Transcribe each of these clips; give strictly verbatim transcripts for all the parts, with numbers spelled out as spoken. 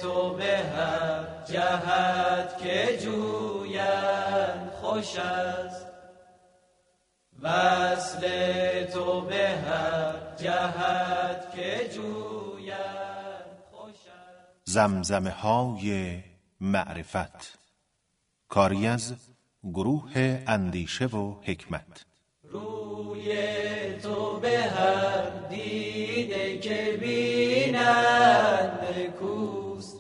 تو به هر جهت که جویند خوش است، وصل تو به هر جهت که جویند خوش است. زمزمه های معرفت، کاری از گروه اندیشه و حکمت. روی تو به هر دیده که بینند کوست،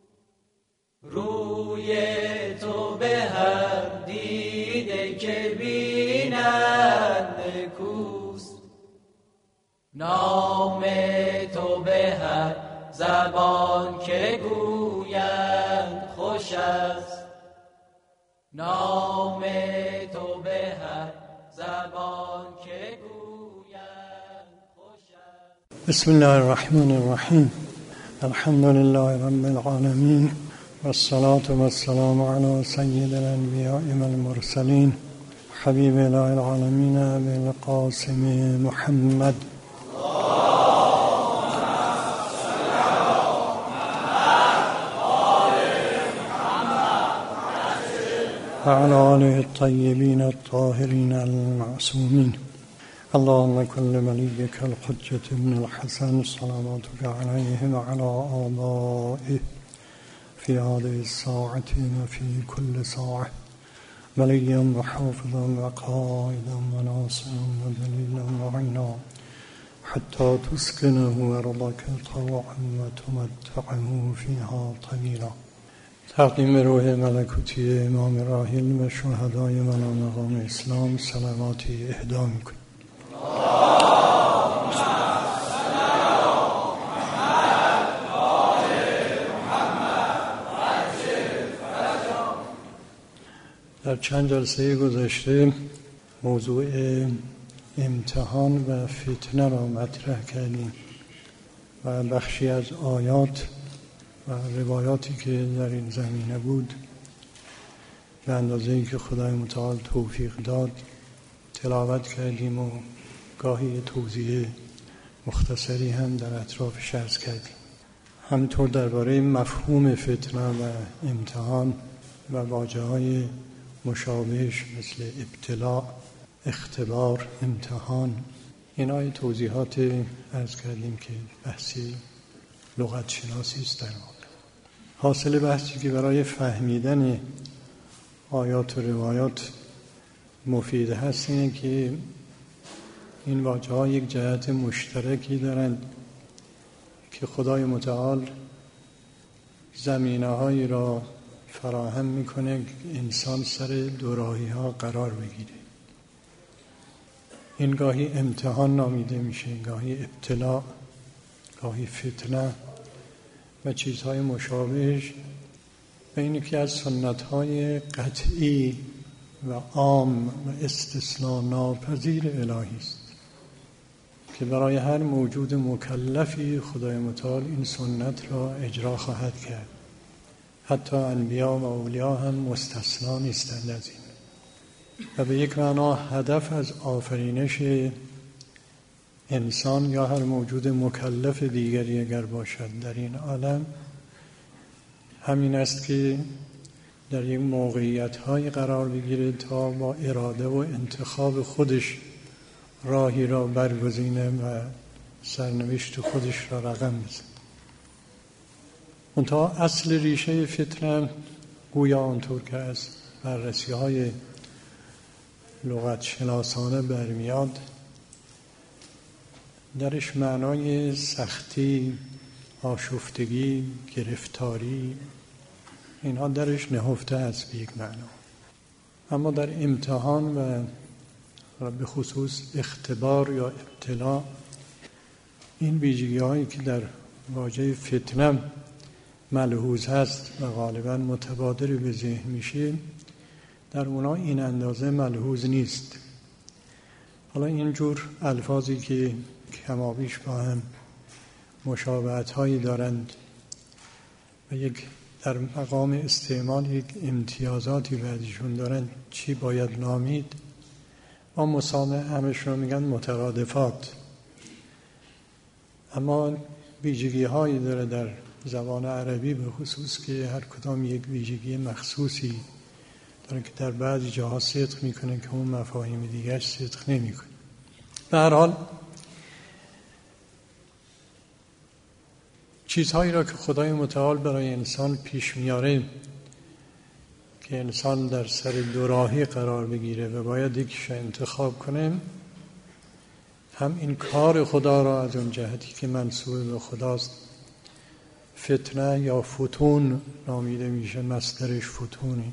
روی تو به هر دیده که بینند کوست، نام تو به هر زبان که گویند خوش است، نام تو به هر زبان که گویند خوش است. بسم الله الرحمن الرحیم. الحمد لله رب العالمین والصلاة والسلام علی سید الانبیاء والمرسلین حبیب اله العالمین ابی القاسم محمد وعلى آله الطيبين الطاهرين المعصومين. اللهم كن لوليك الحجة ابن الحسن صلواتك عليه وعلى آبائه في هذه الساعة وفي كل ساعة وليا وحافظا وقائدا وناصرا ودليلا وعينا حتى تسكنه أرضك طوعا وتمتعه فيها طويلا. تقدیم روح ملکوتی امام راحل و شهدای ملا مقام اسلام صلواتی اهدا میکنیم. در چند جلسه گذشته موضوع امتحان و فتنه را مطرح کردیم و بخشی از آیات و روایاتی که در این زمینه بود به اندازه‌ای که خدای متعال توفیق داد تلاوت کردیم و گاهی توضیح مختصری هم در اطرافش عرض کردیم. همینطور درباره مفهوم فتنه و امتحان و واژه‌های مشابهش مثل ابتلاء، اختبار، امتحان، اینای توضیحات عرض کردیم که بحثی لغت شناسی است. در حاصل بحثی که برای فهمیدن آیات و روایات مفید هست اینه که این واژه‌ها یک جهت مشترکی دارند که خدای متعال زمینه‌هایی را فراهم میکنه که انسان سر دوراهی‌ها قرار بگیره. این گاهی امتحان نامیده میشه، گاهی ابتلاء، گاهی فتنه و چیزهای مشابهش. و این یکی از سنت‌های قطعی و عام و استثناء ناپذیر الهی است که برای هر موجود مکلفی خدای متعال این سنت را اجرا خواهد کرد. حتی انبیا و اولیا هم مستثنا نیستند از این. و به یک معنا هدف از آفرینش انسان یا هر موجود مکلف دیگری اگر باشد در این عالم همین است که در یک موقعیت‌های قرار بگیره تا با اراده و انتخاب خودش راهی را برگزینه و سرنوشت خودش را رقم بزنه. منتها اصل ریشه فتنه گویا آنطور که از بررسی‌های لغت شناسانه برمیاد درش معنای سختی، آشفتگی، گرفتاری اینها درش نهفته است به یک معنا. اما در امتحان و به خصوص اختبار یا ابتلا این ویژگی هایی که در واژه فتنه ملحوظ هست و غالبا متبادر به ذهن میشه در اونا این اندازه ملحوظ نیست. حالا اینجور الفاظی که کمابیش با هم مشابهت هایی دارند و یک در مقام استعمال یک امتیازاتی بعدشون دارند چی باید نامید؟ ما مسامه همش رو میگن مترادفات، اما ویژگی هایی داره در زبان عربی به خصوص که هر کدام یک ویژگی مخصوصی داره که در بعضی جاها صدق میکنه که اون مفاهیم دیگرش صدق نمیکنه. به هر حال چیزهایی را که خدای متعال برای انسان پیش میاره که انسان در سر دوراهی قرار بگیره و باید یکیش انتخاب کنه، هم این کار خدا را از اون جهتی که منسوب به خداست فتنه یا فتون نامیده میشه، مصدرش فتونی.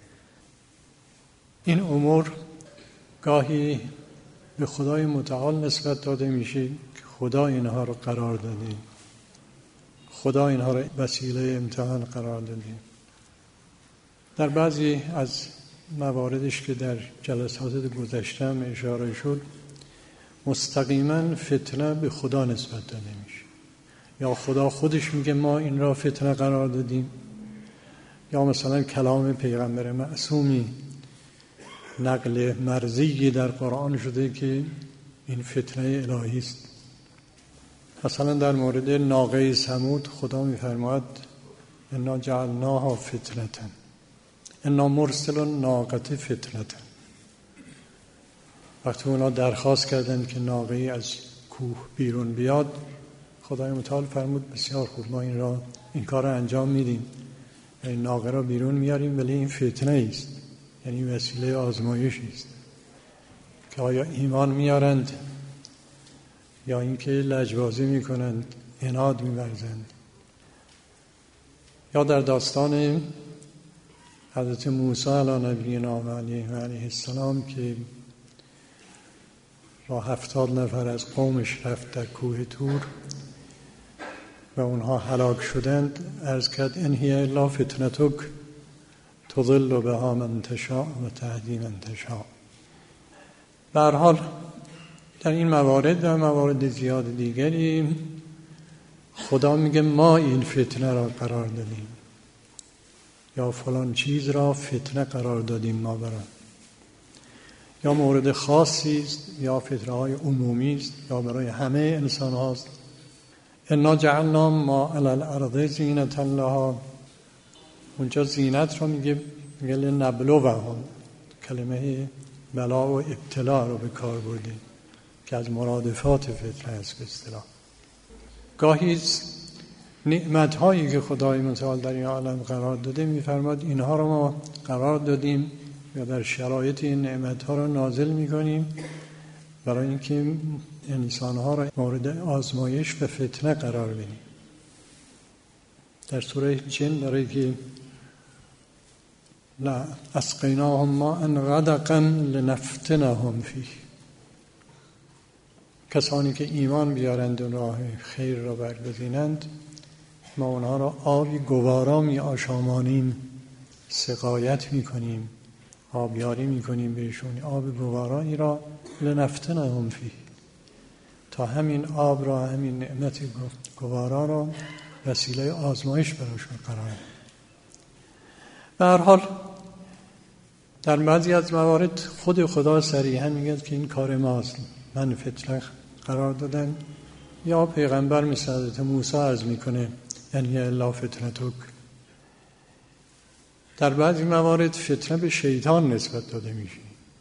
این امور گاهی به خدای متعال نسبت داده میشه که خدا اینها رو قرار داده، خدا اینها رو وسیله امتحان قرار داده. در بعضی از مواردش که در جلسات گذشته هم اشاره شد، مستقیما فتنه به خدا نسبت داده میشه، یا خدا خودش میگه ما این را فتنه قرار دادیم، یا مثلا کلام پیغمبر معصومی نقل مرضی در قرآن شده که این فتنه الهی است. مثلا در مورد ناقه ثمود خدا میفرماید انا جعلناها فتنة انا مرسل ناقة فتنة. وقتی اونا درخواست کردند که ناقه از کوه بیرون بیاد، خدای متعال فرمود بسیار خوب، ما این را این کار را انجام میدیم، این ناقه را بیرون میاریم، ولی این فتنه است، یعنی وسیله آزمایش است که آیا ایمان میارند یا اینکه لجبازی میکنند، عناد می‌ورزند. یا در داستان حضرت موسی علی نبینا و علیه و علیه السلام که با هفتاد نفر از قومش رفت در کوه طور و اونها هلاک شدند، عرض کرد ان هی الا فتنتک تضل بها من تشاء و تهدی من تشاء. به هر حال در این موارد و موارد زیاد دیگری خدا میگه ما این فتنه را قرار دادیم، یا فلان چیز را فتنه قرار دادیم ما برای، یا مورد خاصی است یا فتنه های عمومی است یا برای همه انسان هاست. انا جعلنا ما علی الارض زینة لها، اونجا زینت را میگه میگه لنبلوهم، کلمه بلا و ابتلا رو به کار برده که از مرادفات فتنه است به اصطلاح. گاهی نعمت هایی که خدای متعال در این عالم قرار داده میفرماد اینها رو ما قرار دادیم یا در شرایط این نعمت ها رو نازل میکنیم برای اینکه انسان ها را مورد آزمایش و فتنه قرار بدیم. در سوره جن داره که لا اسقیناهم ماء غدقا لنفتنهم فیه، کسانی که ایمان بیارند و راه خیر را برگزینند ما اونها را آبی گوارا می آشامانیم، سقایت می کنیم، آبیاری می کنیم بهشون، آب گوارایی را لنفتنهم فیه، تا همین آب را، همین نعمت گوارا را وسیله آزمایش براشون قرار دهیم. به هر حال در بعضی از موارد خود خدا صریحا میگه که این کار ماست، من فتنه قرار دادن، یا پیغمبر مثل حضرت موسی عرض میکنه یعنی الا فتنتک. در بعضی موارد فتنه به شیطان نسبت داده میشه،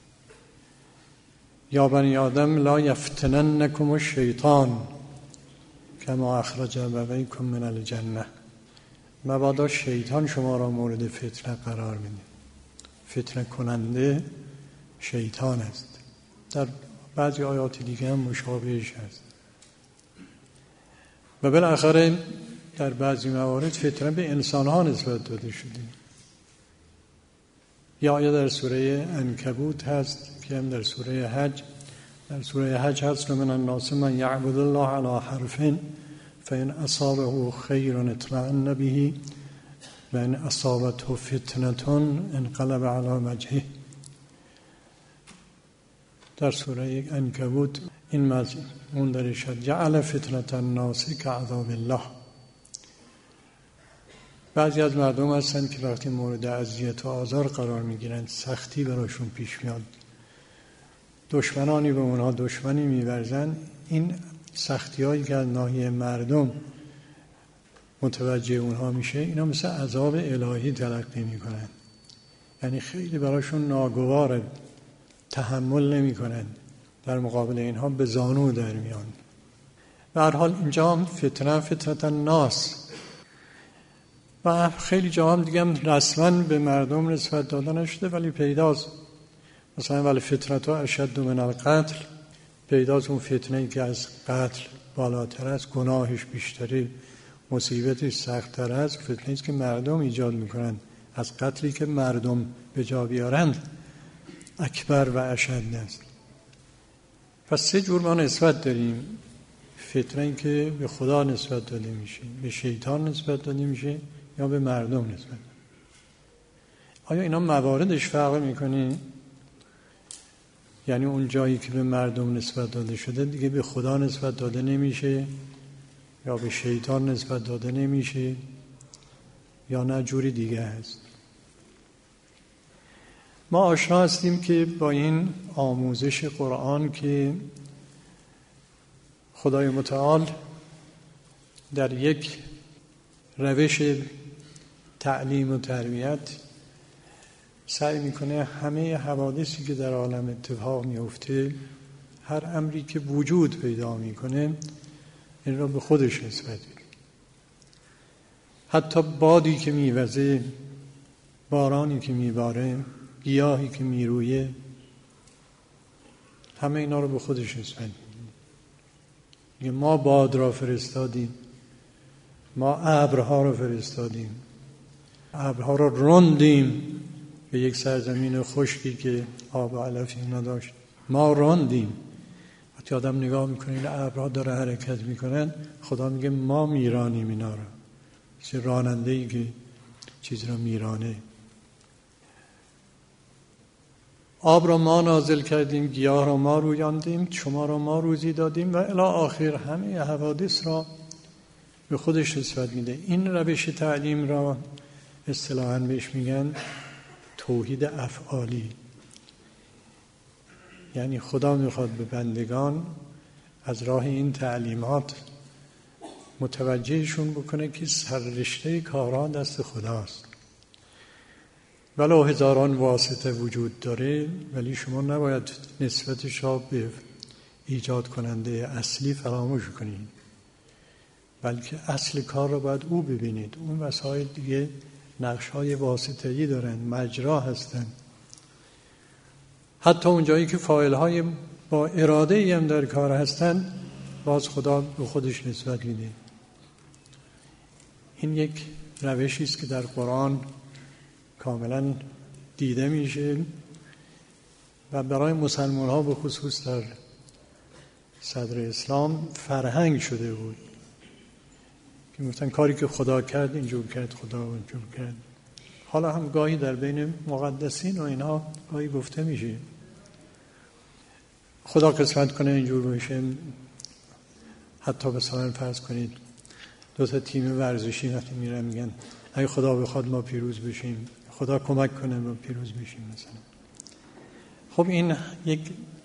یا بنی آدم لا یفتننکم الشیطان کما اخرج ابویکم من الجنه، مبادا شیطان شما را مورد فتنه قرار بده. فتنه کننده شیطان است. در بعضی آیات دیگه هم مشابهش هست. و بالاخره در بعضی موارد فتنه به انسان ها نسبت داده شده. یا آیه در سوره عنکبوت هست که هم در سوره حج، در سوره حج هست من الناس من یعبد الله علی حرف فإن اصابه خیر اطمأن به و ان اصابته فتنة انقلب علی وجهه. در سوره عنکبوت این مضمون درش جعل فتنة الناس کعذاب الله. بعضی از مردم هستند که وقتی مورد اذیت و آزار قرار میگیرند سختی براشون پیش میاد، دشمنانی به اونها دشمنی میورزن، این سختی هایی که از ناحیه مردم متوجه اونها میشه، اینا مثل عذاب الهی تلقی میکنن، یعنی خیلی براشون ناگواره، تحمل نمیکنن، در مقابل اینها به زانو در میان. به هر حال اینجا هم فتنه فتنه الناس و خیلی جا هم دیگه هم رسما به مردم نسبت داده نشده، ولی پیداست. مثلا ولی فتنه اشد من القتل، پیداست اون فتنه‌ای که از قتل بالاتر است، گناهش بیشتره، مصیبتش سخت‌تر است، فتنه‌ای که مردم ایجاد میکنن از قتلی که مردم به جا بیارند اکبر و اشد است. پس سه جور ما نسبت داریم: فتنه‌ای که به خدا نسبت داده میشه، به شیطان نسبت داده میشه، یا به مردم نسبت داده. آیا اینا مواردش فرق میکنه؟ یعنی اون جایی که به مردم نسبت داده شده دیگه به خدا نسبت داده نمیشه، یا به شیطان نسبت داده نمیشه، یا نه جوری دیگه هست؟ ما آشنا هستیم که با این آموزش قرآن که خدای متعال در یک روش تعلیم و تربیت سعی میکنه همه حوادثی که در عالم اتفاق میفته، هر امری که وجود پیدا میکنه، این را به خودش نسبت بده. حتی بادی که میوزه، بارانی که میباره، گیاهی که میرویه، همه اینا رو به خودش نسبت میده. ما باد را فرستادیم، ما ابرها را فرستادیم، ابرها را راندیم به یک سرزمین خشکی که آب و علفی نداشت، ما راندیم. وقتی آدم نگاه میکنه این ابرها داره حرکت میکنن، خدا میگه ما میرانیم اینا را، مثل راننده‌ای که چیز را میرانه. آب را ما نازل کردیم، گیاه را ما رویاندیم، شما را ما روزی دادیم و الی آخر همه حوادث را به خودش نسبت میده. این روش تعلیم را اصطلاحاً بهش میگن توحید افعالی. یعنی خدا میخواد به بندگان از راه این تعلیمات متوجهشون بکنه که سررشته کارها دست خداست. ولو هزاران واسطه وجود داره، ولی شما نباید نسبتش را به ایجاد کننده اصلی فراموش کنید، بلکه اصل کار را باید او ببینید. اون وسایل دیگه نقش‌های واسطه‌ای دارن، مجرا هستن. حتی اون جایی که فاعل‌های با اراده‌ای هم در کار هستن، باز خدا به خودش نسبت میده. این یک روشی است که در قرآن کاملا دیده میشه و برای مسلمان ها به خصوص در صدر اسلام فرهنگ شده بود که مثلا کاری که خدا کرد اینجور کرد، خدا اینجور کرد. حالا هم گاهی در بین مقدسین و اینها گاهی گفته میشه خدا قسمت کنه اینجور بشه. حتی مثلا فرض کنید دو تا تیم ورزشی وقتی میرن میگن اگه خدا بخواد ما پیروز بشیم، خدا کمک کنه ما پیروز بشیم مثلا. خب این یک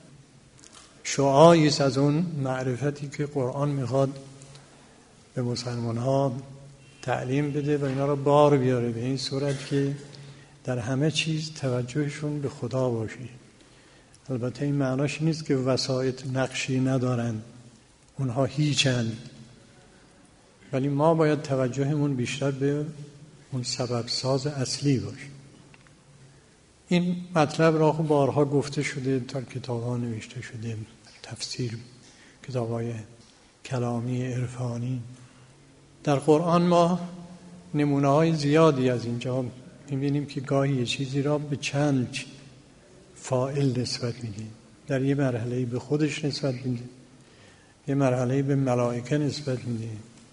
شعاعی است از اون معرفتی که قرآن میخواد به مسلمان ها تعلیم بده و اینا رو بار بیاره به این صورت که در همه چیز توجهشون به خدا باشه. البته این معناش نیست که وسایط نقشی ندارن، اونها هیچند، ولی ما باید توجهمون بیشتر به اون سبب ساز اصلی باشه. این مطلب را خب بارها گفته شده، تا کتاب‌ها نوشته شده، تفسیر، کتاب‌های کلامی عرفانی. در قرآن ما نمونه‌های زیادی از اینجا می‌بینیم که گاهی یه چیزی را به چند فاعل نسبت میده. در یه مرحله به خودش نسبت میده، یه مرحله به ملائکه نسبت میده،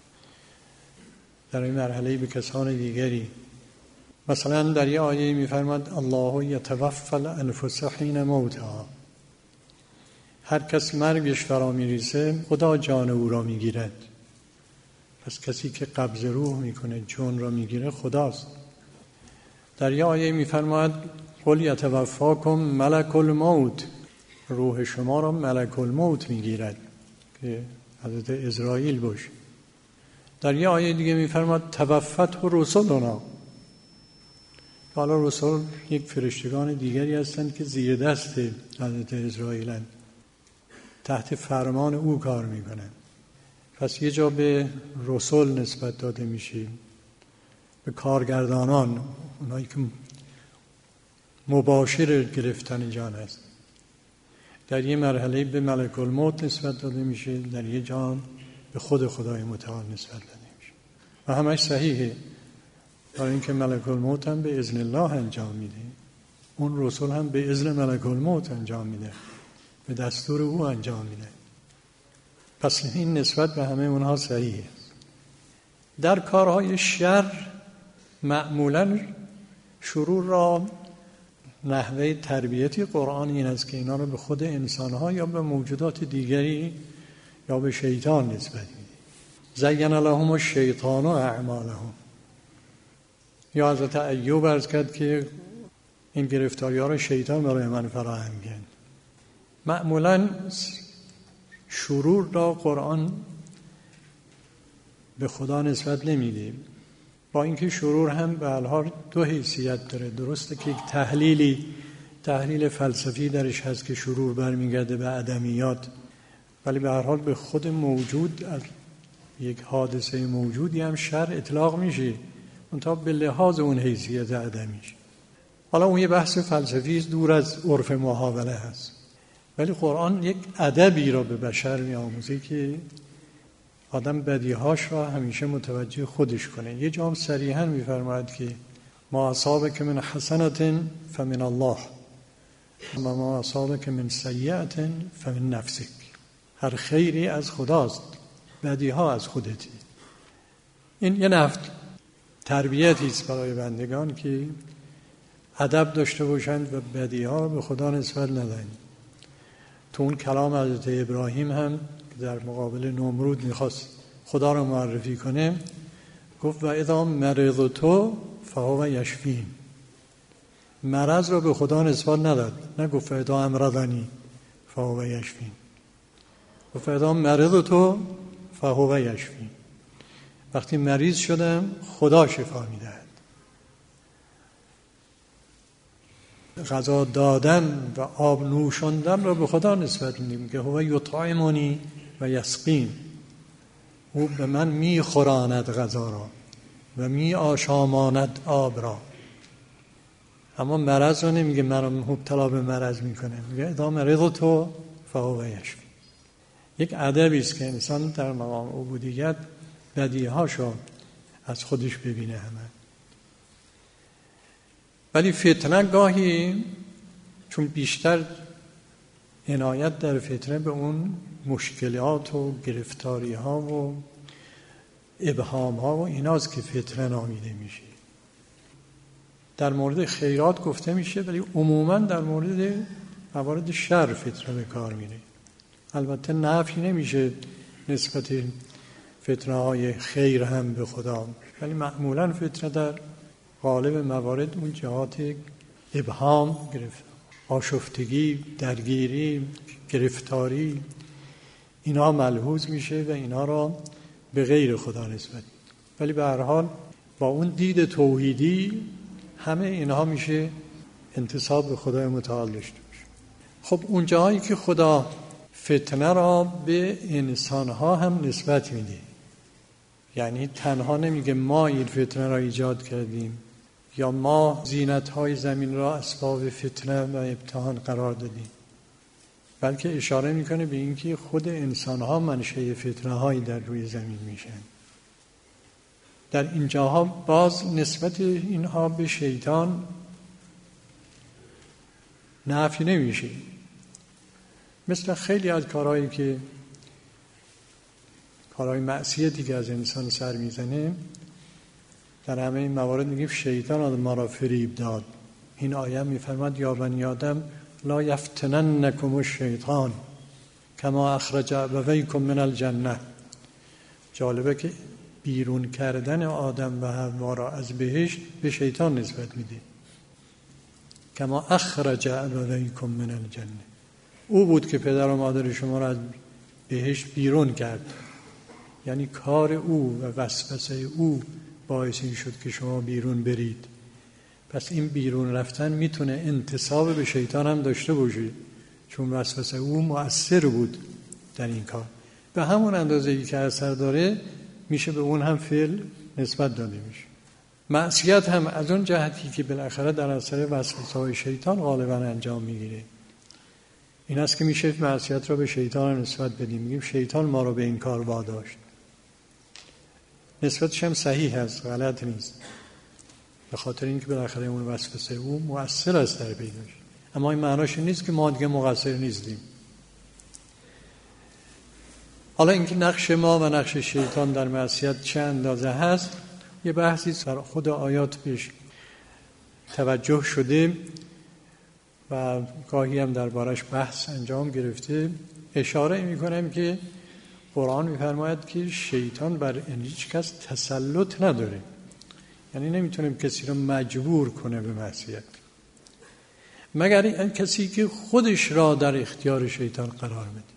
در این مرحله به کسان دیگری. مثلا در یه آیه میفرماد الله یتوفی الانفس حین موتها، هر کس مرگش فرا میرسه خدا جان او را میگیرد. پس کسی که قبض روح میکنه، جان را میگیره، خداست. در یه آیه میفرماد قل یتوفاکم ملک الموت، روح شما را ملک الموت میگیرد که حضرت اسرائیل باشه. در یه آیه دیگه میفرماد توفت و رسولنا. حالا رسول یک فرشتگان دیگری هستند که زیر دست حضرت اسرائیلند، تحت فرمان او کار میکنند. پس یه جا به رسول نسبت داده میشه، به کارگردانان، اونایی که مباشر گرفتن جان است. در یه مرحله به ملک الموت نسبت داده میشه، در یه جا به خود خدای متعال نسبت داده میشه و همش صحیحه، برای اینکه ملک الموت هم به اذن الله انجام میده، اون رسول هم به اذن ملک الموت انجام میده، به دستور او انجام میده. پس این نسبت به همه اونها صحیحه. در کارهای شر معمولا شرور را نحوه تربیتی قرآن این است که اینا رو به خود انسانها یا به موجودات دیگری یا به شیطان نسبت میده. زین لهم الشیطان اعمالهم. یا حضرت ایوب عرض کرد که این گرفتاری ها رو شیطان برای من فراهم کرد. معمولا شرور را قرآن به خدا نسبت نمیده، با اینکه شرور هم به هر حال دو حیثیت داره. درسته که یک تحلیلی تحلیل فلسفی درش هست که شرور برمیگرده به عدمیات، ولی به هر حال به خود موجود، از یک حادثه موجودی هم شر اطلاق میشه، منتها به لحاظ اون حیثیت عدمیش. حالا اون یه بحث فلسفی است، دور از عرف محاوله هست، ولی قرآن یک ادبی را به بشر میآموزه که آدم بدیهاش را همیشه متوجه خودش کنه. یه جام صریحاً میفرماید که ما اصابک من حسنة فمن الله و ما اصابک من سیئة فمن نفسک. هر خیری از خداست، بدیها از خودتی. این یه نفت تربیتی است برای بندگان که ادب داشته باشند و بدیها به خدا نسبت ندهند. تو اون کلام حضرت ابراهیم هم در مقابل نمرود میخواست خدا رو معرفی کنه، گفت و اذا مرضت فهو یشفین. مرض رو به خدا نسبت نداد، نه گفت و اذا امرضنی فهو یشفین، گفت و اذا مرضت فهو یشفین. وقتی مریض شدم خدا شفا میدهد. غذا دادن و آب نوشاندن رو به خدا نسبت میدیم که هو یطعمنی و یسقین. او به من میخوراند غذا را و می آشاماند آب را. اما مرض رو نمیگه من مبتلا به مرض میکنه، میگه اذا مرضت فهو یشفی. یک ادبی است که انسان در مقام عبودیت بدیهاشو از خودش ببینه همه. ولی فتنه گاهی چون بیشتر عنایت در فتنه به اون مشکلات و گرفتاری ها و ابهام ها و ایناست که فتنه نامیده میشه. در مورد خیرات گفته میشه، ولی عموما در مورد موارد شر فتنه به کار میره. البته نفی نمیشه نسبت فتنه های خیر هم به خدا، ولی معمولا فتنه در غالب موارد اون جهات ابهام، گرفت آشفتگی، درگیری، گرفتاری، اینا ملحوظ میشه و اینا را به غیر خدا نسبت. ولی به هر حال با اون دید توحیدی همه اینها میشه انتساب به خدای متعال داشته باشه. خب اون جایی که خدا فتنه را به انسانها هم نسبت میده، یعنی تنها نمیگه ما این فتنه را ایجاد کردیم یا ما زینت‌های زمین را اسباب فتنه و امتحان قرار دادیم، بلکه اشاره میکنه به اینکه خود انسان‌ها منشأ فتنه‌هایی در روی زمین میشن. در اینجاها باز نسبت اینها به شیطان نفی نمیشه، مثل خیلی از کارهایی که کارهای معصیتی که از انسان سر میزنه. در همه این موارد میگیم شیطان ما را فریب داد. این آیه میفرماد یا بنی آدم لا یفتننکم الشیطان کما اخرج ابویکم من الجنه. جالبه که بیرون کردن آدم و حوا را از بهشت به شیطان نسبت میده. کما اخرج ابویکم من الجنه، او بود که پدر و مادر شما را از بهشت بیرون کرد. یعنی کار او و وسوسه او باعث این شد که شما بیرون برید. پس این بیرون رفتن میتونه انتساب به شیطان هم داشته باشه، چون وسوسه او مؤثر بود در این کار. به همون اندازه‌ای که اثر داره میشه به اون هم فعل نسبت داده میشه. معصیت هم از اون جهتی که بالاخره در اثر وسوسه‌های شیطان غالبا انجام میگیره. این است که میشه معصیت را به شیطان نسبت بدیم، میگیم شیطان ما رو به این کار واداشت. نسبتش هم صحیح هست، غلط نیست، به خاطر اینکه بالاخره اون وسوسه او مؤثر است در پیداش. اما این معناش نیست که ما دیگه مقصر نیستیم. حالا اینکه نقش ما و نقش شیطان در معصیت چه اندازه هست، یه بحثی در خود آیات بهش توجه شده و گاهی هم دربارش بحث انجام گرفته. اشاره میکنم که قرآن میفرماید که شیطان بر هیچ کس تسلط نداره، یعنی نمیتونیم کسی رو مجبور کنه به معصیت، مگر این کسی که خودش را در اختیار شیطان قرار بده.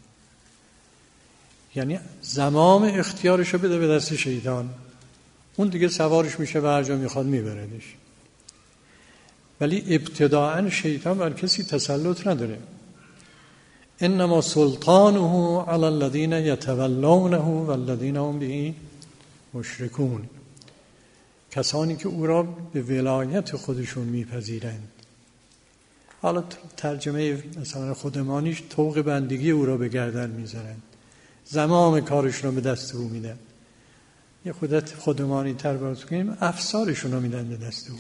یعنی زمام اختیارش رو بده به دست شیطان، اون دیگه سوارش میشه و هر جا میخواد میبردش. ولی ابتداعا شیطان بر کسی تسلط نداره. انما سلطانه علی الذین یتولونه والذین هم به مشرکون، کسانی که او را به ولایت خودشون میپذیرند. حالا ترجمه مثلا خودمانیش طوق بندگی او را به گردن میذارند، زمام کارش را به دست او میدن. یه خودت خودمانی تر باز کنیم، افسارشون رو میدن به دست او.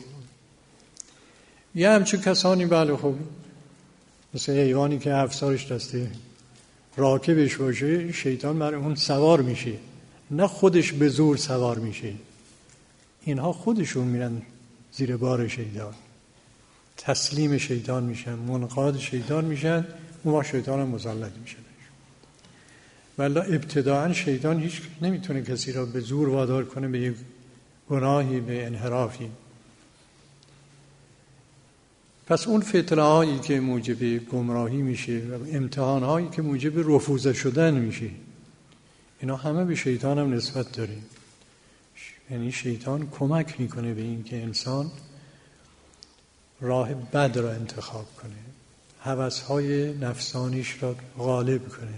یه همچون کسانی بله خب مثل حیوانی که افسارش دسته راکبش باشه، شیطان بر اون سوار میشه، نه خودش به زور سوار میشه. اینها خودشون میرن زیر بار شیطان، تسلیم شیطان میشن، منقاد شیطان میشن، اون وقت شیطان هم مسلط میشه. ولی ابتداعا شیطان هیچ نمیتونه کسی را به زور وادار کنه به یک گناهی، به انحرافی. پس اون فتنه هایی که موجب گمراهی میشه و امتحان هایی که موجب رفوزه شدن میشه، اینا همه به شیطان هم نسبت داره. یعنی شیطان کمک میکنه به این که انسان راه بد را انتخاب کنه، هوس های نفسانیش را غالب کنه،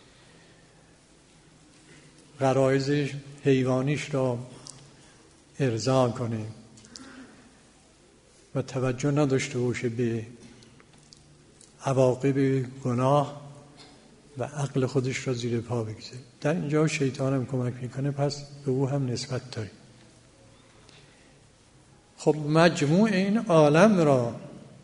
غرایز حیوانیش را ارضا کنه و توجه نداشته باشه به عواقب گناه و عقل خودش را زیر پا بگذاره. در اینجا شیطان هم کمک میکنه، پس به او هم نسبت داره. خب مجموع این عالم را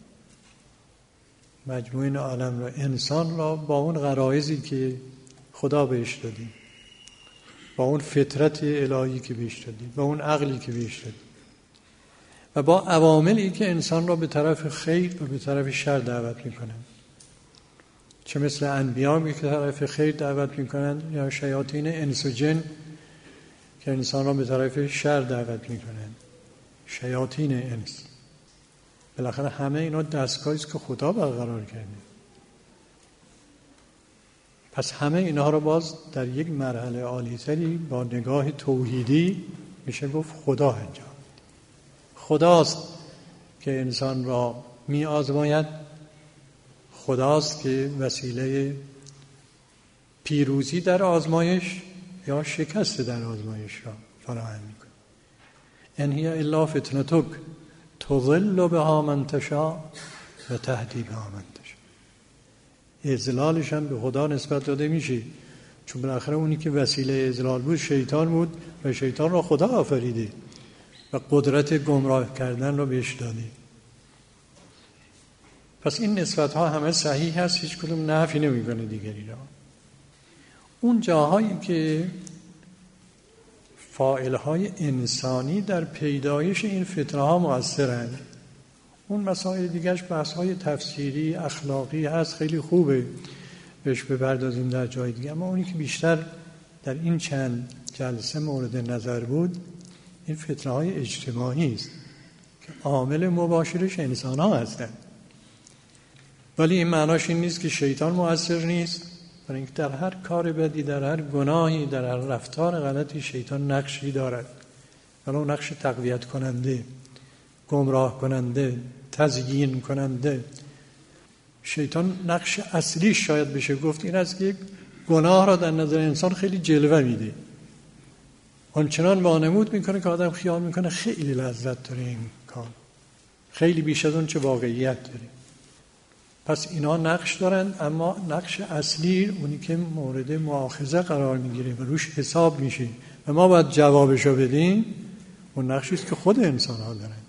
مجموع این عالم را انسان را با اون غرایزی که خدا بهش داده، با اون فطرت الهی که بهش داده، با اون عقلی که بهش داده و با عواملی که انسان را به طرف خیر و به طرف شر دعوت میکنن، چه مثل انبیا که طرف خیر دعوت میکنن یا شیاطین انس و جن که انسان را به طرف شر دعوت میکنن، شیاطین انس. بالاخره همه اینا دستگاهی است که خدا برقرار کرده. پس همه اینها رو باز در یک مرحله عالی‌تری با نگاه توحیدی میشه گفت خدا انجام. خداست که انسان را می آزماید، خداست که وسیله پیروزی در آزمایش یا شکست در آزمایش را فراهم میکنه. ان هی الا فتنتک تضل بها من تشاء و تهدی بها من تشاء. اذلالش هم به خدا نسبت داده میشه، چون بالاخره اونی که وسیله اذلال بود شیطان بود و شیطان را خدا آفریده و قدرت گمراه کردن را بهش داده. پس این نسبت ها همه صحیح هست، هیچ کدوم نفی نمی کنه دیگری را. اون جاهایی که فاعل های انسانی در پیدایش این فتنه ها مؤثرند، اون مسائل دیگرش بحث های تفسیری اخلاقی هست، خیلی خوبه بهش بپردازیم در جای دیگه. اما اونی که بیشتر در این چند جلسه مورد نظر بود این فتنه های اجتماعی است که عامل مباشرش انسان ها هستند. ولی این معناش این نیست که شیطان مؤثر نیست برای اینکه در هر کار بدی، در هر گناهی، در هر رفتار غلطی شیطان نقشی دارد، ولو نقش تقویت کننده، گمراه کننده، تزیین کننده. شیطان نقش اصلی شاید بشه گفت این است که یک گناه را در نظر انسان خیلی جلوه میده، آنچنان وانمود میکنه که آدم خیال میکنه خیلی لذت داره این کار، خیلی بیش از اون چه واقعیت داره. پس اینا نقش دارن، اما نقش اصلی اونی که مورد مؤاخذه قرار میگیره و روش حساب میشه و ما باید جوابشو بدیم، اون نقشی است که خود انسان ها دارن.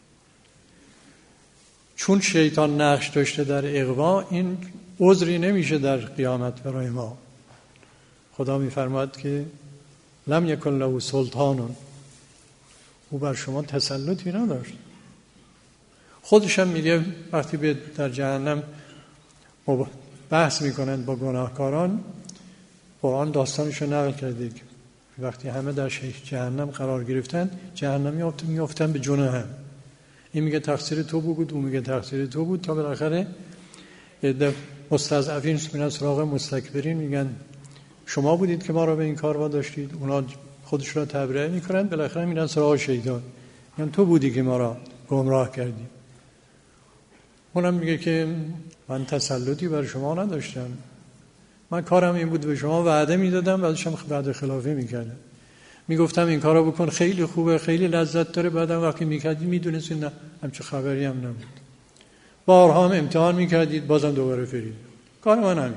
چون شیطان نقش داشته در اغوا، این عذری نمیشه در قیامت برای ما. خدا میفرماد که لم یکن له سلطان، او بر شما تسلطی نداشت. خودش هم میگه وقتی به در جهنم بحث میکنند با گناهکاران، قرآن داستانش رو نقل کرده که وقتی همه در شیخ جهنم قرار گرفتن، جهنمی میافتن به جون هم. این میگه تقصیر تو بود، اون میگه تقصیر تو بود، تا بالاخره مستضعفین میرن سراغ مستکبرین، میگن شما بودید که ما را به این کار واداشتید. اونا خودش را تبرئه میکنن، بالاخره میرن سراغ شیطان، میگن تو بودی که ما را گمراه کردی. اونم میگه که من تسلطی بر شما نداشتم، من کارم این بود به شما وعده میدادم، بعدش هم وعده خلافی میکردم، میگفتم این کارو بکن خیلی خوبه، خیلی لذت داره، بعدم وقتی میکردی میدونستی نه، همچه خبری هم نبود. بارها هم امتحان میکردید، بازم دوباره فرید. کار من همین.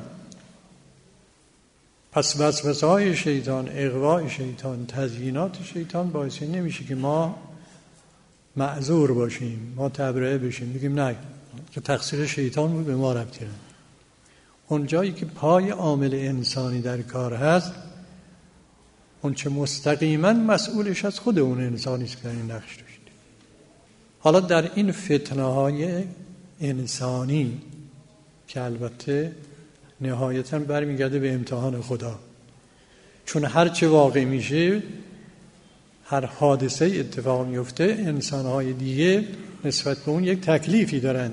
پس وسوسه های شیطان، اغوای شیطان، تزیینات شیطان باعث نمیشه که ما معذور باشیم، ما تبرئه بشیم، بگیم نه که تقصیر شیطان بود، به ما ربطی نداره. اون جایی که پای عامل انسانی در کار هست، اون چه مستقیما مسئولش از خود اون انسانی است که در این نقش داشته. حالا در این فتنه های انسانی که البته نهایتاً برمیگرده به امتحان خدا، چون هر چه واقع میشه، هر حادثه اتفاق میفته، انسان‌های دیگه نسبت به اون یک تکلیفی دارن.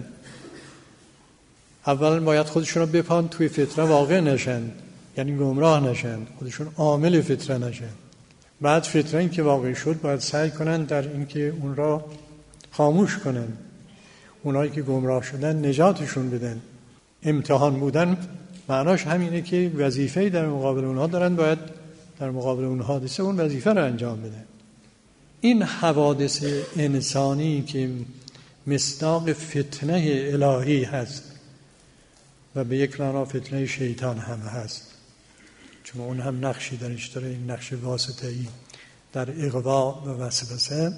اولا باید خودشون رو بپان توی فتنه واقع نشن، یعنی گمراه نشن، خودشون عامل فتنه نشن. بعد فتنه‌ای که واقع شد باید سعی کنن در اینکه اون را خاموش کنن، اونایی که گمراه شدن نجاتشون بدن. امتحان بودن معناش همینه که وظیفه‌ای در مقابل اونها دارن، باید در مقابل اون حادثه اون وظیفه رو انجام بدن. این حوادث انسانی که مصداق فتنه الهی هست و به یک معنا فتنه شیطان هم هست، چون اون هم نقشی درش داره، این نقش واسطه‌ای در اغوا و وسوسه،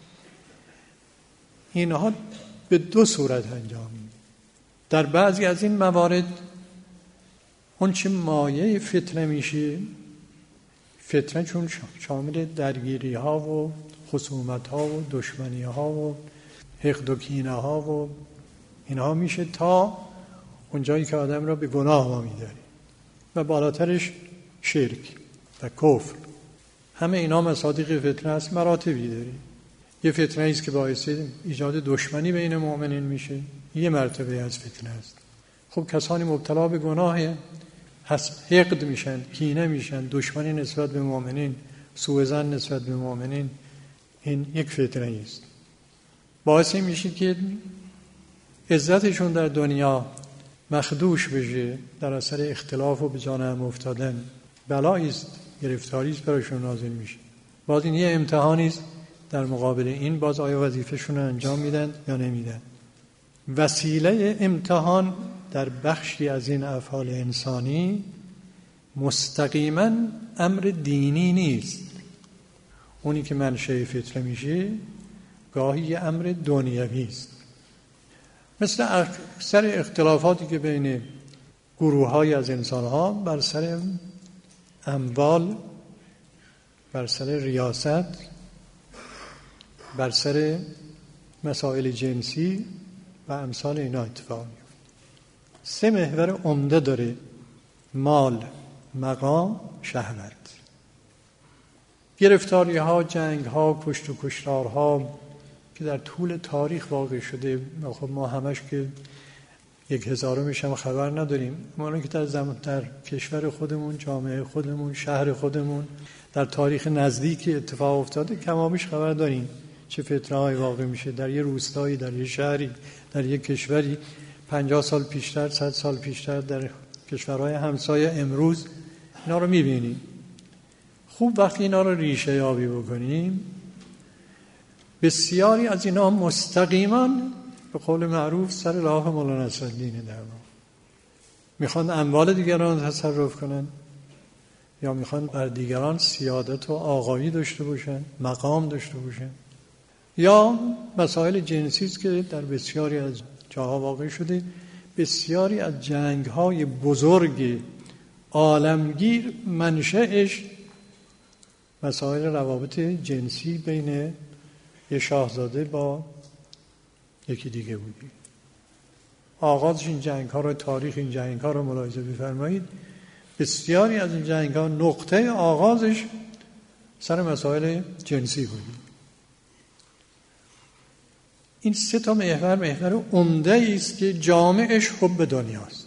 اینها به دو صورت انجام میشه. در بعضی از این موارد اون چه مایه فتنه میشه، فتنه چون شامل درگیری ها و خصومت ها و دشمنی ها و حقد و کینه ها و اینها میشه تا اون جایی که آدم را به گناه وا می‌داره و بالاترش شرک و کفر. همه اینا مصادیق فتنه است، مراتبی داره. یه فتنه است که باعث ایجاد دشمنی بین مؤمنین میشه، یه مرتبه از فتنه است. خب کسانی مبتلا به گناه حقد میشن، کینه میشن، دشمنی نسبت به مؤمنین، سوء ظن نسبت به مؤمنین، این یک فتنه است. باعث میشه که عزتشون در دنیا مخدوش بشه در اثر اختلاف و به جان هم افتادن. بلایی است، گرفتاری است برایشون نازل میشه. باز این یه امتحانی است در مقابل این، باز آیا وظیفه‌شون رو انجام میدن یا نمیدن. وسیله امتحان در بخشی از این افعال انسانی مستقیما امر دینی نیست. اونی که منشأ فتنه میشه گاهی امر دنیوی است. مثل اکثر اختلافاتی که بین گروه‌های از انسان‌ها بر سر اموال، بر سر ریاست، بر سر مسائل جنسی و امثال اینا اتفاق میفته. سه محور عمده داره: مال، مقام، شهوت. گرفتاری ها، جنگ ها، کشت و کشتار ها که در طول تاریخ واقع شده، خب ما همش که یک هزارمش هم خبر نداریم. ما که در زمان در کشور خودمون، جامعه خودمون، شهر خودمون در تاریخ نزدیکی اتفاق افتاده کمابیش خبر داریم چه فتنه‌ای واقع میشه در یه روستایی، در یه شهری، در یه کشوری. پنجاه سال پیشتر، صد سال پیشتر در کشورهای همسایه امروز اینا رو میبینیم. خوب وقتی اینا رو ریشه یابی بکنیم، بسیاری از اینا مستقیما به قول معروف سر راه مولانا نصرالدین در واقع میخوان اموال دیگران تصرف کنن، یا میخوان بر دیگران سیادت و آقایی داشته باشن، مقام داشته باشن، یا مسائل جنسی است که در بسیاری از جاها واقع شده. بسیاری از جنگ‌های بزرگ عالمگیر منشأش مسائل روابط جنسی بین یه شاهزاده با یکی دیگه بودی. آغازش این جنگ‌ها رو، تاریخ این جنگ‌ها رو ملاحظه بفرمایید. بسیاری از این جنگ‌ها نقطه آغازش سر مسائل جنسی بودی. این سه تا محور محور عمده است که جامعش حب دنیاست.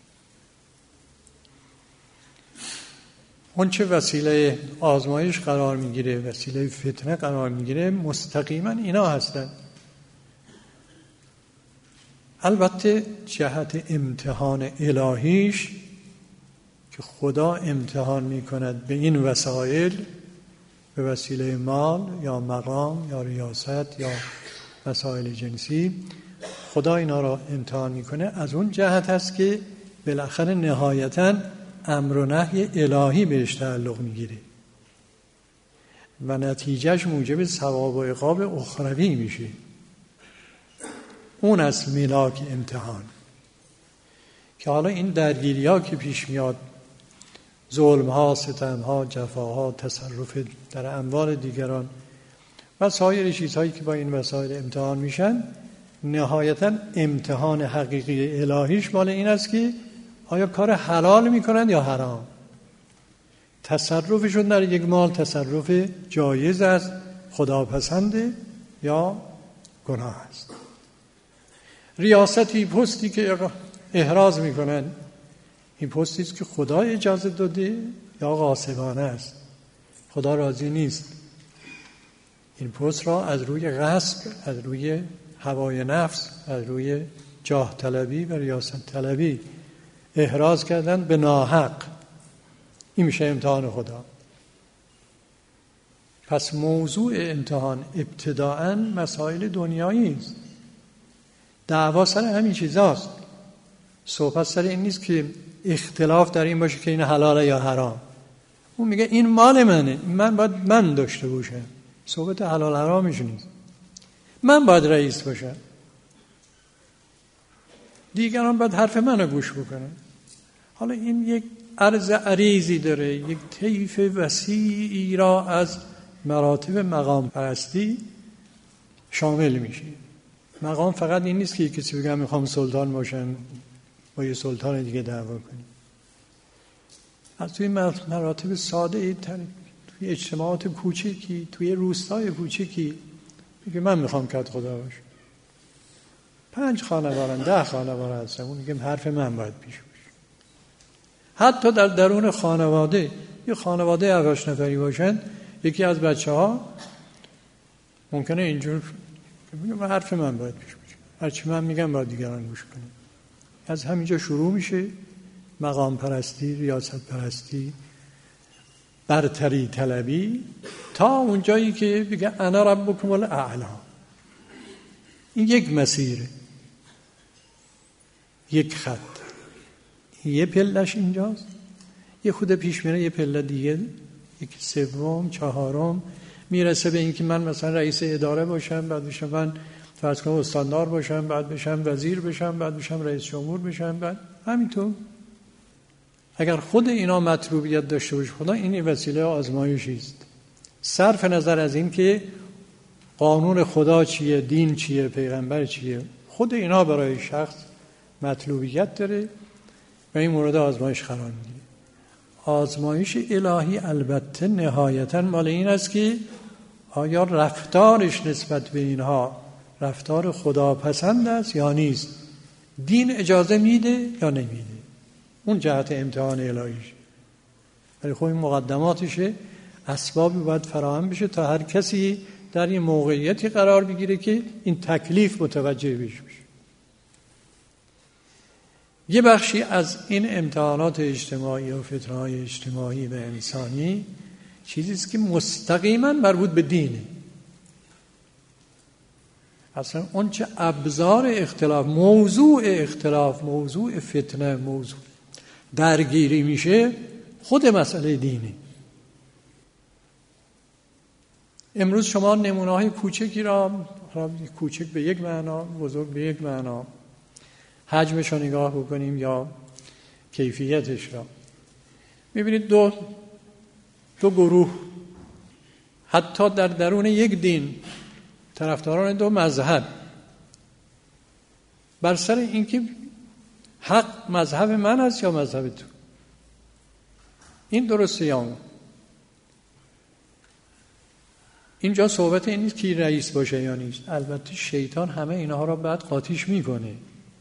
اون چه وسیله آزمایش قرار میگیره، وسیله فتنه قرار میگیره، مستقیما اینا هستن. البته جهت امتحان الهیش که خدا امتحان میکند به این وسایل، به وسیله مال یا مقام یا ریاست یا مسائل جنسی، خدا اینا را امتحان میکنه. از اون جهت هست که بالاخره نهایتاً امر و نهی الهی بهش تعلق میگیره و نتیجهش موجب ثواب و عقاب اخروی میشه. اون از ملاک امتحان که حالا این درگیری ها که پیش میاد، ظلم ها، ستم ها، جفاها، تصرف در اموال دیگران و سایر چیزهایی که با این وسایل امتحان میشن، نهایتا امتحان حقیقی الهیش مال این است که آیا کار حلال میکنند یا حرام. تصرفشون در یک مال تصرف جایز است، خداپسنده یا گناه است. ریاستی، پستی که احراز میکنن، این پستی است که خدا اجازه داده یا غاصبانه است، خدا راضی نیست. این پست را از روی غصب، از روی هوای نفس، از روی جاه طلبی و ریاست طلبی احراز کردن به ناحق. این میشه امتحان خدا. پس موضوع امتحان ابتداءً مسائل دنیایی است. دعوا سر همین چیزاست. صحبت سر این نیست که اختلاف در این باشه که این حلاله یا حرام. اون میگه این مال منه، من باید من داشته باشم. صحبت حلال حرامش نیست. من باید رئیس باشم، دیگران باید حرف منو گوش بکنن. حالا این یک عرض عریضی داره، یک طیف وسیعی را از مراتب مقام پرستی شامل میشه. مقام فقط این نیست که کسی بگه میخوام سلطان باشم با یه سلطان دیگه دعوا کنیم. از توی مراتب ساده ای تر، توی اجتماعات کوچیکی، توی روستای کوچیکی میگه من میخوام کت خدا باشم. پنج خانوارن، ده خانوار هستم، اون میگه حرف من باید پیش باشه. حتی در درون خانواده، یه خانواده هفتش نفری باشن، یکی از بچه ها ممکنه اینجور میگه حرف من باید پیش باشه، هرچی من میگم باید دیگران گوش کنه. از همینجا شروع میشه مقام پرستی، ریاست پرستی، برتری طلبی، تا اون جایی که بگه انا ربکم الاعلی. این یک مسیره، یک خط، یه پلش اینجاست، یه خود پیش میره، یه پله دیگه، یک سوم، چهارم، میرسه به این که من مثلا رئیس اداره باشم، بعد بشم من فرض کنم استاندار باشم، بعد بشم وزیر بشم، بعد بشم رئیس جمهور بشم، بعد همینطور. اگر خود اینا مطلوبیت داشته باشه خدا، این وسیله آزمایشی است. صرف نظر از این که قانون خدا چیه، دین چیه، پیغمبر چیه، خود اینا برای شخص مطلوبیت داره و این مورد آزمایش قرار میگیره. آزمایش الهی البته نهایتاً مال این است که آیا رفتارش نسبت به اینها رفتار خداپسند است یا نیست. دین اجازه میده یا نمیده. اون جهت امتحان الهیش. ولی خب این مقدماتشه، اسبابی باید فراهم بشه تا هر کسی در این موقعیتی قرار بگیره که این تکلیف متوجه بشه. یه بخشی از این امتحانات اجتماعی و فتنه‌های اجتماعی و انسانی چیزیست که مستقیما مربوط به دینه. اصلا اون چه ابزار اختلاف، موضوع اختلاف، موضوع فتنه، موضوع درگیری میشه، خود مسئله دینه. امروز شما نمونه‌های کوچکی را، کوچک به یک معنا، بزرگ به یک معنا، حجمش رو نگاه بکنیم یا کیفیتش را، میبینید دو دو گروه حتی در درون یک دین، طرفداران دو مذهب، بر سر اینکه حق مذهب من است یا مذهب تو، این درسته یا اون. اینجا صحبت این نیست که رئیس باشه یا نیست. البته شیطان همه اینها را بعد قاطیش میکنه،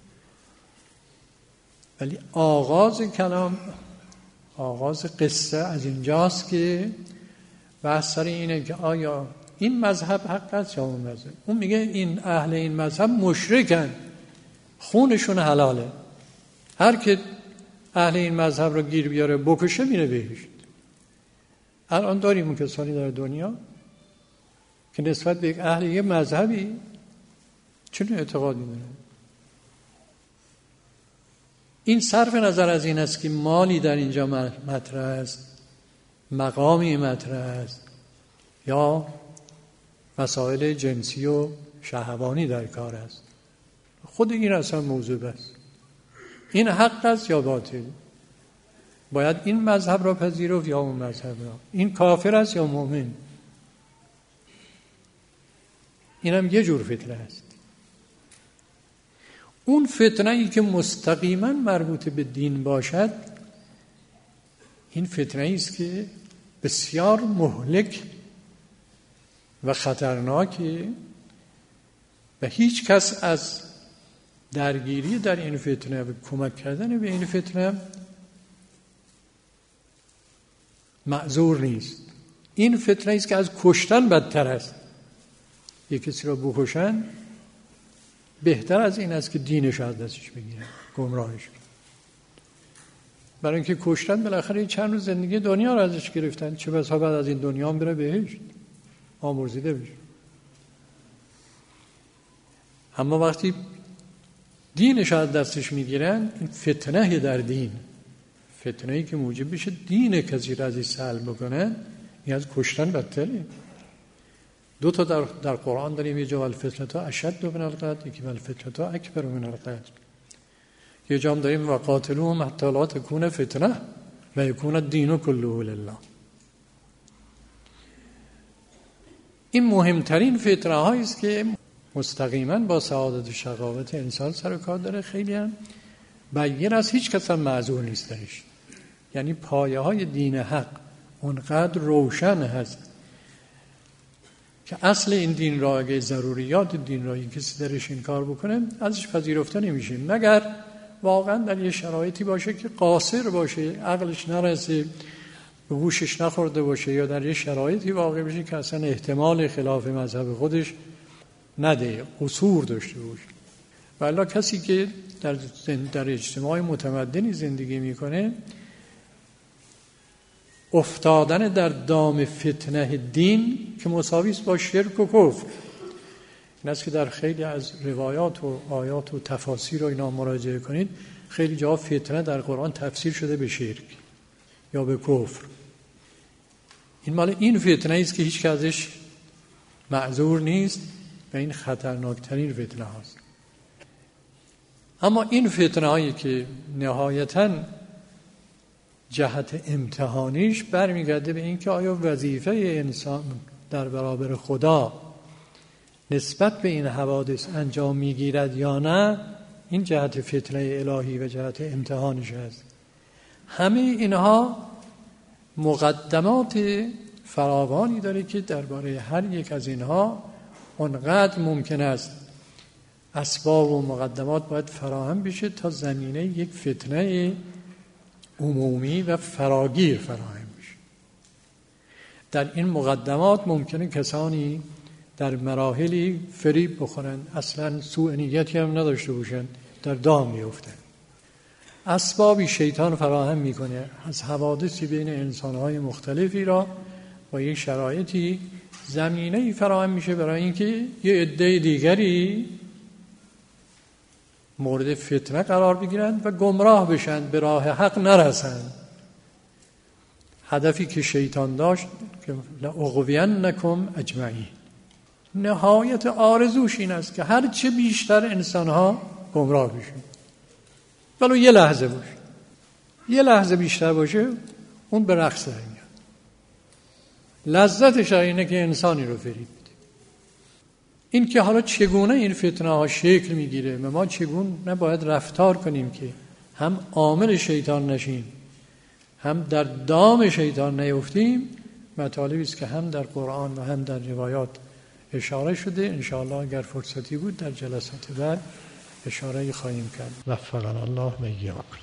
ولی آغاز کلام، آغاز قصه از اینجاست که بحث سر اینه که آیا این مذهب حق است یا اون مذهب. اون میگه این اهل این مذهب مشرکن، خونشون حلاله، هر که اهل این مذهب رو گیر بیاره بکشه میره بهشت. الان داریم اون کسانی در دنیا که نسبت به اهل یه مذهبی چون اعتقادی داره. این صرف نظر از این است که مالی در اینجا مطرح است، مقامی مطرح است، یا مسائل جنسی و شهوانی در کار است. خود این اصلا موضوع است. این حق است یا باطل؟ باید این مذهب را پذیرفت یا اون مذهب را؟ این کافر است یا مؤمن؟ این هم یه جور فتنه است. اون فتنه ای که مستقیما مربوط به دین باشد، این فتنه ای است که بسیار مهلک و خطرناکه و هیچ کس از درگیری در این فتنه و کمک کردن به این فتنه معذور نیست. این فتنه است که از کشتن بدتر است. یک کسی را بکشن بهتر از این است که دینش از دستش بگیرن، گمراهش کنن. برای اینکه کشتن بالاخره چند روز زندگی دنیا را ازش گرفتن، چه بسا بعد از این دنیا هم بره بهشت، آمرزیده بشه. اما وقتی دینش از دستش میگیرن، این فتنه در دین، فتنه‌ای که موجب بشه دین کسی را ازش سلب بکنن، این از کشتن بدتره. دو تا در, در قرآن داریم، یه جا الفتنه اشد من القتل، یکی الفتنه اکبر من القتل. یه جا هم داریم وقاتلوهم حتی لا تکون فتنه و یکون الدین کله لله. این مهمترین فتنه هایی است که مستقیما با سعادت و شقاوت انسان سر و کار داره. خیلی هم بیان است، هیچ کس هم معذور نیست درش. یعنی پایه های دین حق اونقدر روشن هست که اصل این دین را، اگه ضروریات دین را کسی درش انکار بکنه ازش پذیرفته نمیشه، مگر واقعا در یه شرایطی باشه که قاصر باشه، عقلش نرسه، به گوشش نخورده باشه، یا در یه شرایطی واقع بشه که اصلا احتمال خلاف مذهب خودش نده، قصور داشته باشه. والا کسی که در در اجتماع متمدنی زندگی میکنه، افتادن در دام فتنه دین که مساوی است با شرک و کفر. این است که در خیلی از روایات و آیات و تفاسیر و اینا مراجعه کنید، خیلی جا فتنه در قرآن تفسیر شده به شرک یا به کفر. این مال این فتنه است که هیچ که ازش معذور نیست و این خطرناکترین فتنه هاست. اما این فتنه هایی که نهایتاً جهت امتحانیش برمیگرده به این که آیا وظیفه انسان در برابر خدا نسبت به این حوادث انجام میگیرد یا نه، این جهت فتنه الهی و جهت امتحانش هست. همه اینها مقدمات فراوانی داره که درباره هر یک از اینها اونقدر ممکن است اسباب و مقدمات باید فراهم بشه تا زمینه یک فتنه عمومی و فراگیر فراهم بشه. در این مقدمات ممکنه کسانی در مراحلی فریب بخورن، اصلا سوء نیتی هم نداشته باشن، در دام میفتن. اسبابی شیطان فراهم میکنه از حوادثی بین انسانهای مختلفی را با یک شرایطی زمینه‌ای فراهم میشه برای اینکه یه عده دیگری مورد فتنه قرار بگیرند و گمراه بشن، به راه حق نرسند. هدفی که شیطان داشت که لأغوینکم اجمعین، نهایت آرزوش این است که هر چه بیشتر انسانها گمراه بشن، ولو یه لحظه باشه، یه لحظه بیشتر باشه، اون به رقص در میاد. لذتش اینه که انسانی رو فریب بده. این که حالا چگونه این فتنه ها شکل میگیره و ما چگونه نباید رفتار کنیم که هم عامل شیطان نشیم هم در دام شیطان نیفتیم، مطالبی است که هم در قرآن و هم در روایات اشاره شده. انشاءالله اگر فرصتی بود در جلسات بعد اشاره خواهیم کرد. وفقنا الله و ایاکم.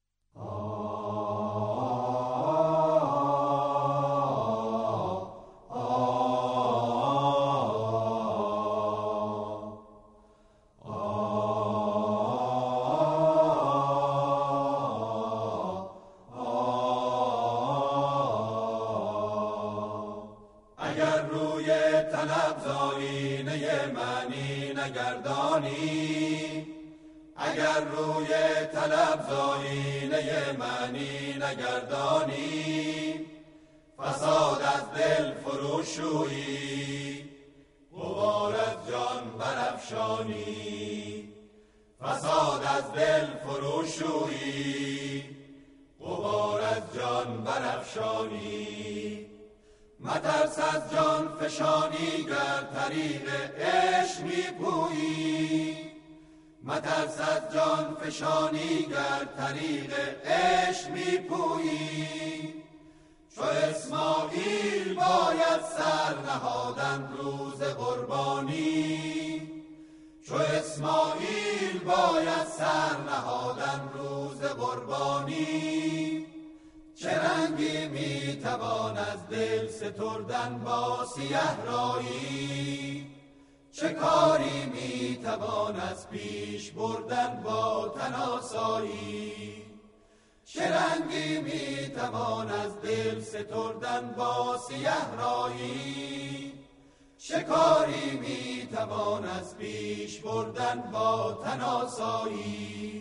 اگر روی طلب زاینه معنی نگردانی، فساد از دل فروشویی، غبار از جان برافشانی. فساد از دل فروشویی، غبار از جان برافشانی. مترس از جان فشانی گر طریق عشق میپویی. مترس از جان فشانی گر طریق عشق میپویی. چو اسماعیل باید سر نهادن روز قربانی. چو اسماعیل باید سر نهادن روز قربانی. چه رنگی میتوان از دل ستردن با سیه رایی. چه کاری میتوان از پیش بردن با تن آسایی. چه رنگی میتوان از دل ستردن با سیه رایی. چه کاری میتوان از پیش بردن با تن آسایی.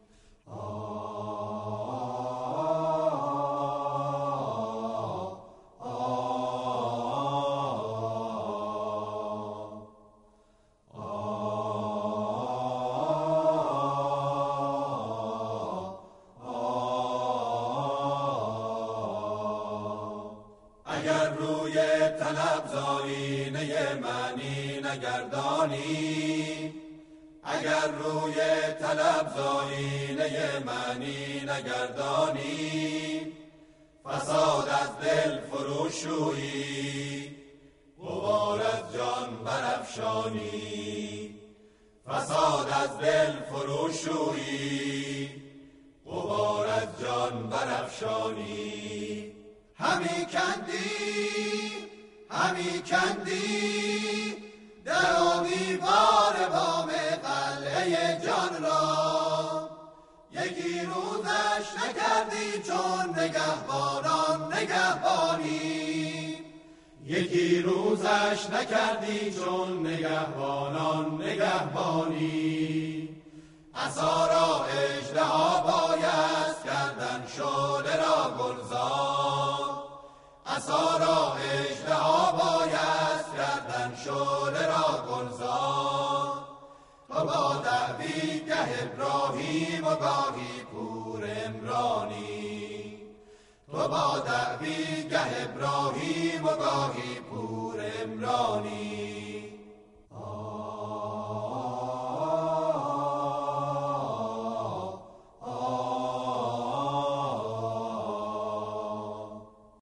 اگر روی طلب زاینه معنی نگردانی، اگر روی طلب زاینه معنی نگردانی، فساد از دل فروشویی، غبار از جان برافشانی. فساد از دل فروشویی، غبار از جان برافشانی. همی کندی همی کندی در و دیوار بام قلعه جان را. یکی روزش نکردی چون نگهبانان نگهبانی. یکی روزش نکردی چون نگهبانان نگهبانی. عصا را اژدها بایست کردن شعله را گلزار. عصا را اژدها بایست کردن شعله را گلزار. تو با دعوی گه ابراهیم و گاهی پور عمرانی. تو با دعوی گه ابراهیم و گاهی پور عمرانی.